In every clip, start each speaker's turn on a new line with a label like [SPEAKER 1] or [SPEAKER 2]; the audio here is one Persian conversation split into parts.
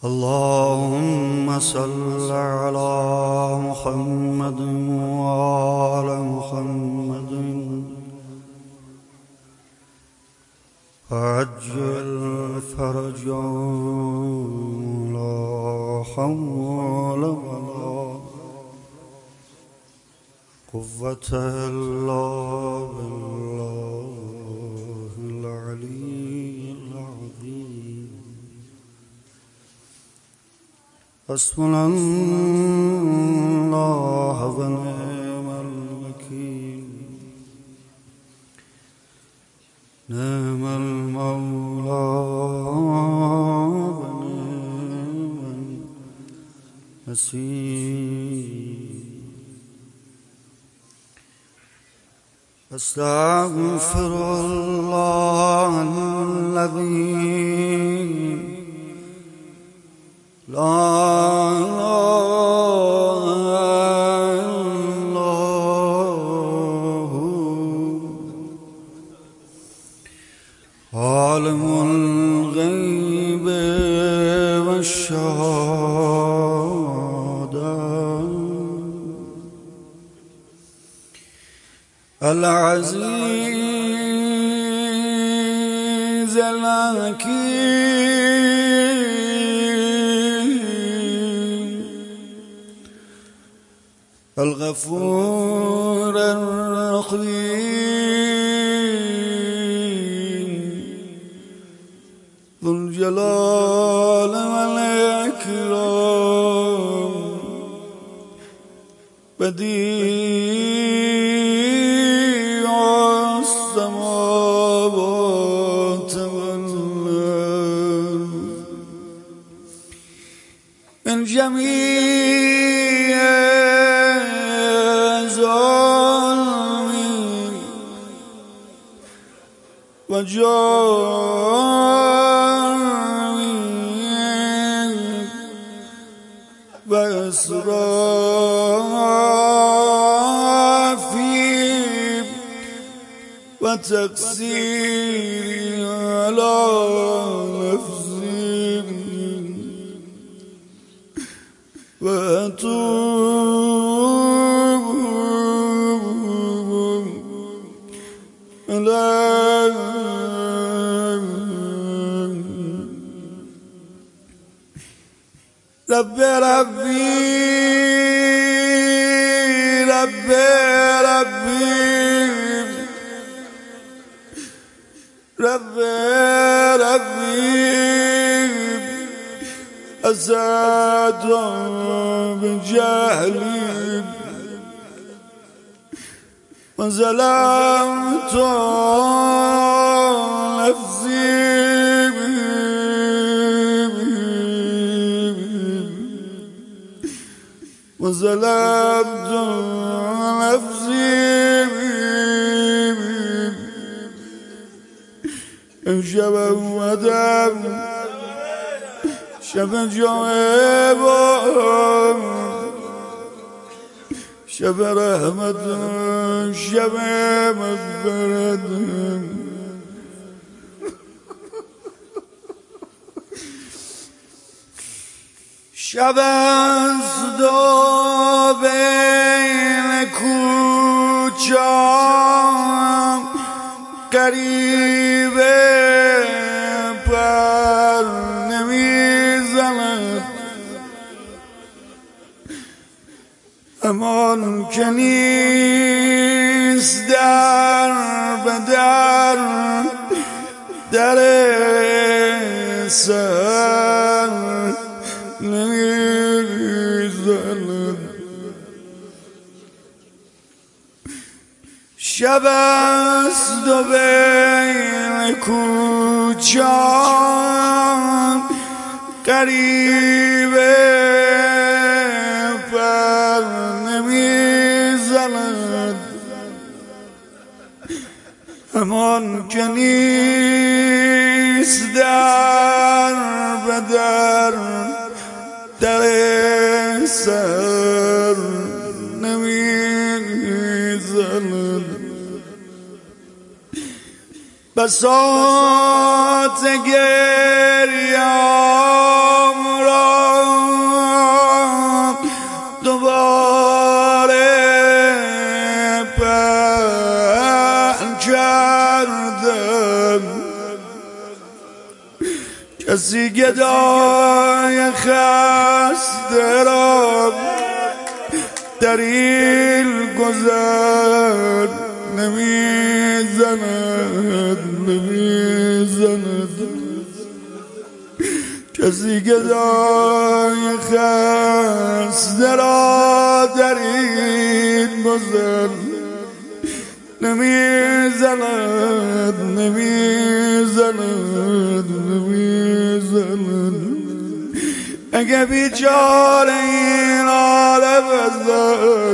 [SPEAKER 1] اللهم صل على محمد وآل محمد وعجل فرجهم لا حول ولا قوة إلا بالله العلي العظيم. حسبنا الله ونعم الوكيل، نعم المولى ونعم النصير. أستغفر الله الذي لا إله إلا هو، عالم الغيب والشهادة، العزيز الحكيم، الغفور الرحيم، ذو الجلال والإكرام، بديع السماوات والأرض، من جميع ظلم وجرم وإسراف وتقصير على نفسي، وأتوب إليه. ربي ربي ربي ربي ربي أسعد بجهلي وظلمت نفسي، وظلمت نفسي شب اومدم، شب جایبم، شب رحمت، شب مغفرت، شب است و بین کوچه‌ام غریبه پر نمیزند، امان که نیست در به در سر نمیزند. شب است و بین کوچه‌ام غریبه پر نمیزند، امان که نیست در به در سر نمیزند. بساط گریه‌ام را کسی گدای خسته را در این گذر نمیزند کسی گدای خسته را در این گذر نمیزند اگه بیچاره این عالم بزن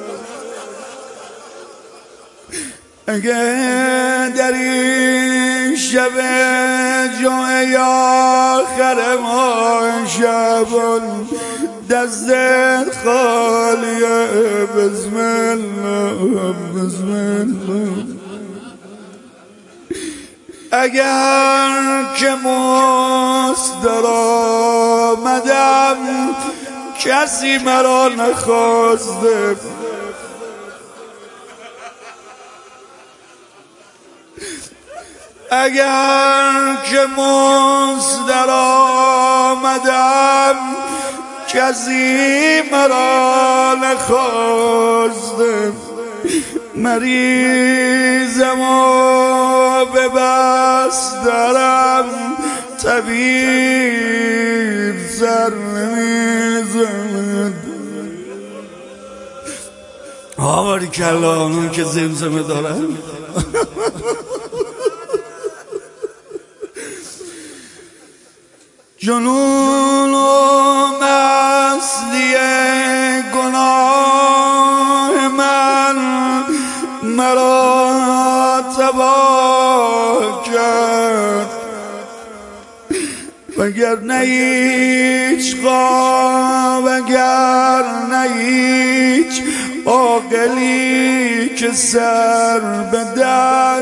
[SPEAKER 1] اگه در این شب جمعه آخر ما شبان دستت خالیه بسم الله اگر که مستر آمدم کسی مرا نخواسته اگر که مستر آمدم کسی مرا نخواسته مریضم و به بسترم طبیب سر نمیزند آواری کلا اونون که زمزمه دارن جنون و مستی گناه من مرا تباه کرد وگر نه هیچ خواب وگر نه هیچ عاقلی که سر به در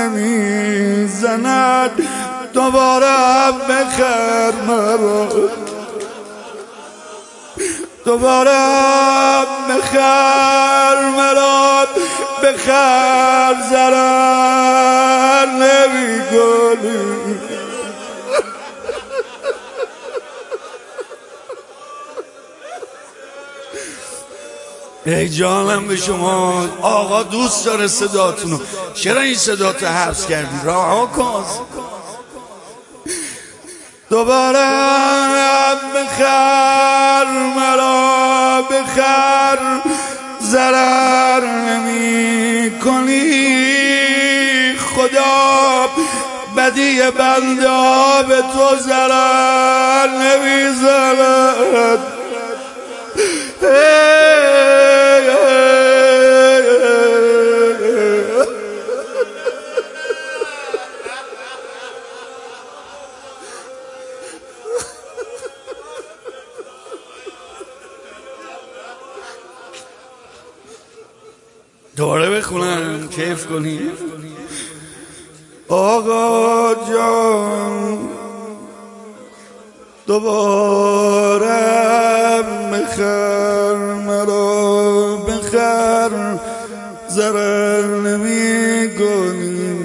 [SPEAKER 1] نمیزند دوباره بخر مرا دوباره بخر مرا بخر ضرر نمی کنی ای جانم به شما آقا دوست داره صداتونو چرا این صداتو حبس کردی رها کن دوباره بخر مرا بخر ضرر نمی کنی خدا بدی بنده به تو ضرر نمی زند دوباره بخونم کیف کنی آقا جان دوباره بخر مرا بخر ضرر نمی کنی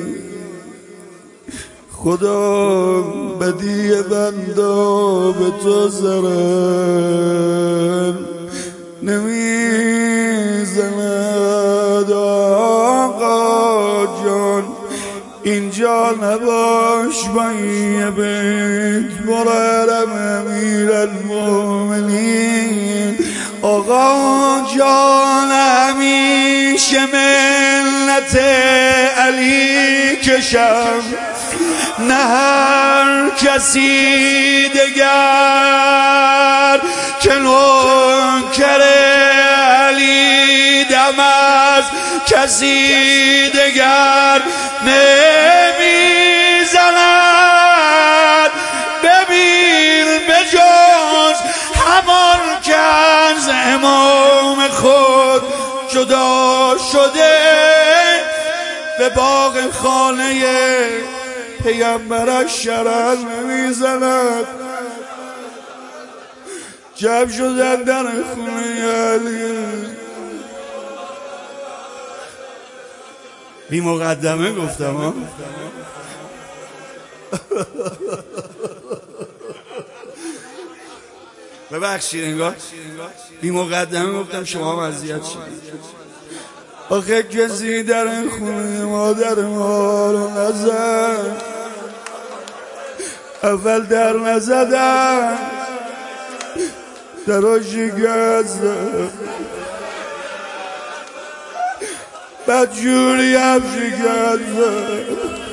[SPEAKER 1] خدا بدی بنده به تو ضرر نمی زند آقا جان اینجا نباش با این بیت برارم امیر المؤمنین آقا جان همیشه منت علی کشم نه هر کسی دگر که نوکر علی دم از کسی دگر نمیزند ببین بجز همان که از امام خود جدا شده به باغ خانه پیامبرش شرر نمیزند جمع شدن در خونه علی بی مقدمه گفتم ها ببخشید انگار بی مقدمه گفتم شما هم اذیت شدید. آخه کسی در خونه مادر ما رو نزد، اول در نزدن درو شکستم، بعد جوری هم شکستم.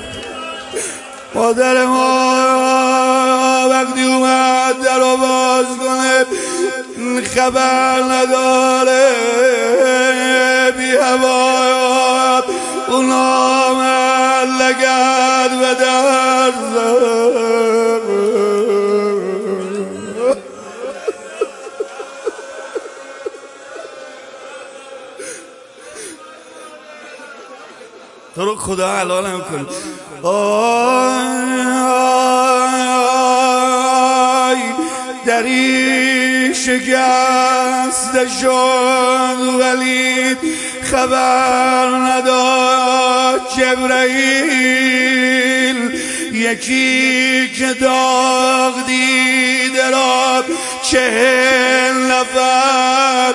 [SPEAKER 1] مادر ما وقتی اومد درو باز کنه خبر نداره، بی هوا اونا من لگد و درد. تو رو خدا حلالم کن. دری شکسته شد ولی خبر نداد جبرائیل، یکی که داغ دیده را 40 نفر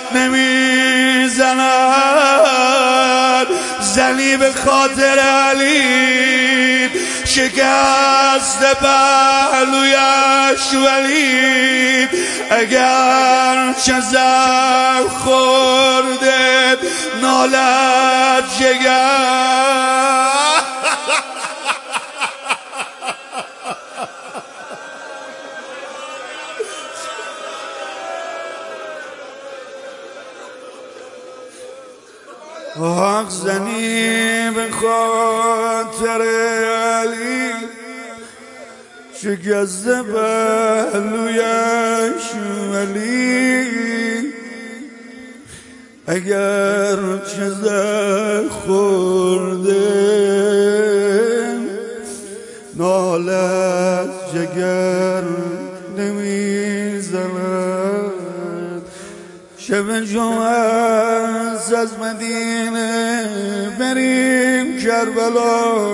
[SPEAKER 1] نمیزند. زنی به خاطر علی شکست پهلویش ولی اگر چه زخم خورده نالد جگر. آخ زنی به خاطر علی شکست پهلویش ولی اگر چه زخم خورده نالد جگر نمیزند. شب جمعه از مدینه بریم کربلا،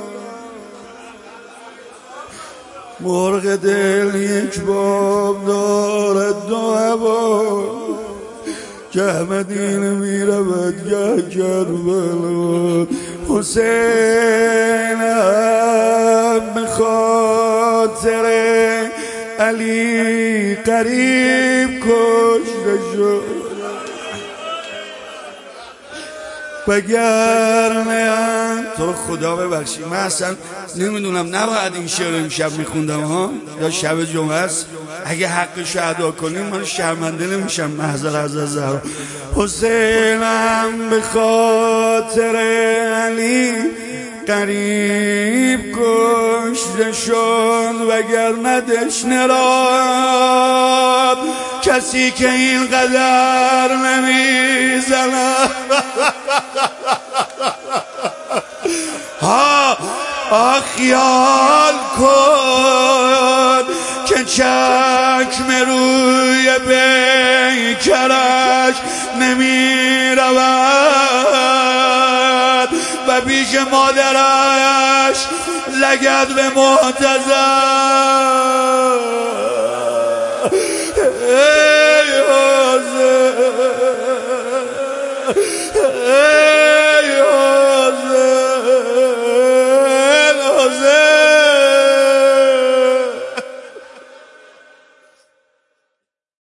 [SPEAKER 1] مرغ دل یک باب دارد دو هوا، که مدینه میرود گه کربلا. حسینم به خاطر علی قریب کشته شد، وگرنه تو خدا ببخشید من اصلا نمیدونم نباید این شعر امشب میخوندم ها، یا شب جمعه است. اگه حقش ادا کنیم من شرمنده نمیشم محضر از زهرا. حسینم به خاطر علی قریب کشته شد، وگرنه دشنه را کسی که اینقدر نمیزنه. خیال کن که چکم روی پیکرش نمی رود و پیش مادرش لگد به محتضر.